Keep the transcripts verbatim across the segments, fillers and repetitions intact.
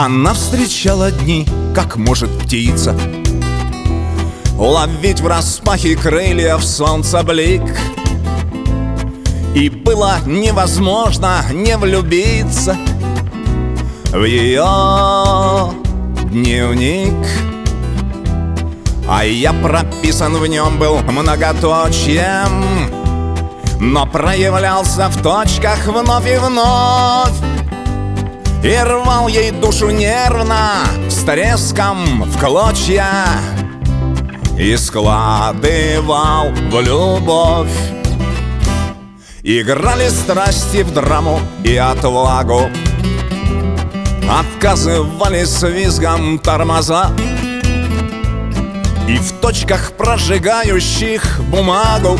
Она встречала дни, как может птица, ловить в распахе крыльев солнца блик. И было невозможно не влюбиться в ее дневник. А я прописан в нем был многоточием, но проявлялся в точках вновь и вновь. И рвал ей душу нервно, с треском в клочья, и складывал в любовь. Играли страсти в драму и отвагу, отказывали с визгом тормоза. И в точках, прожигающих бумагу,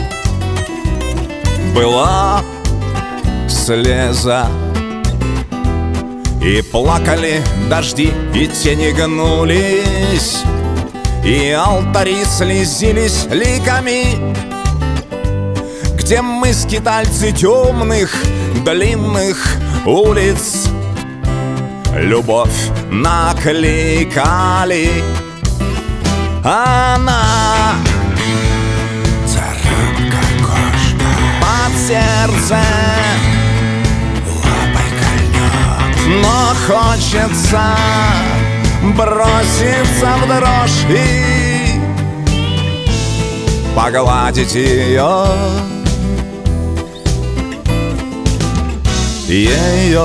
была слеза. И плакали дожди, и тени гнулись, и алтари слезились ликами, где мы, скитальцы темных, длинных улиц, любовь накликали. Она царапка кошка под сердце лапой кольнет, но хочется броситься в дрожь и погладить ее, ее.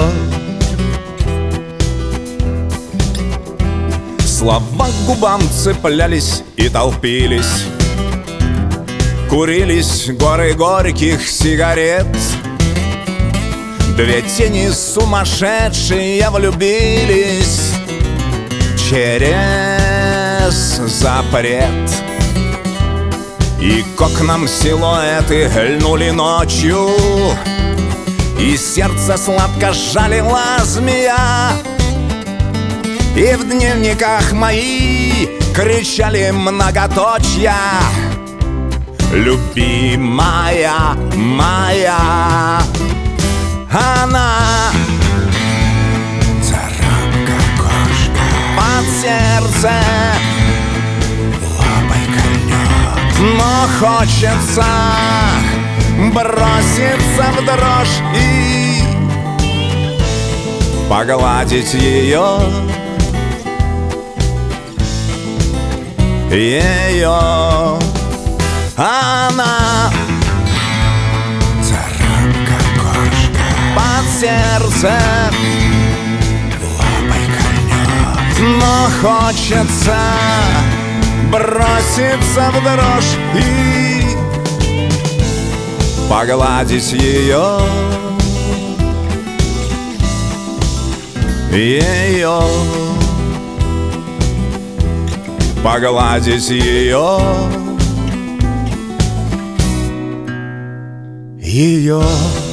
Слова к губам цеплялись и толпились, курились горы горьких сигарет. Две тени сумасшедшие влюбились через запрет. И к окнам силуэты льнули ночью, и сердце сладко жалила змея. И в дневниках мои кричали многоточья: любимая моя. Она царапка кошка под сердце лапой кольнет, но хочется броситься в дрожь и погладить ее, ее. Она царапка кошка под сердце лапой кольнет, но хочется броситься в дрожь и погладить ее, ее. Погладить ее, ее.